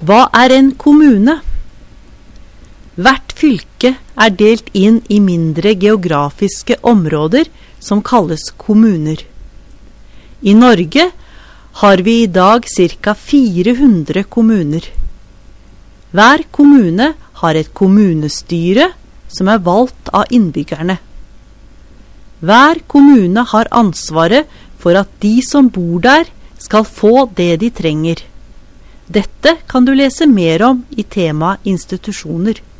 Hva en kommune? Hvert fylke delt inn i mindre geografiske områder som kalles kommuner. I Norge har vi i dag ca. 400 kommuner. Hver kommune har et kommunestyre som valgt av innbyggerne. Hver kommune har ansvaret for at de som bor der skal få det de trenger. Dette kan du lese mer om i tema institusjoner.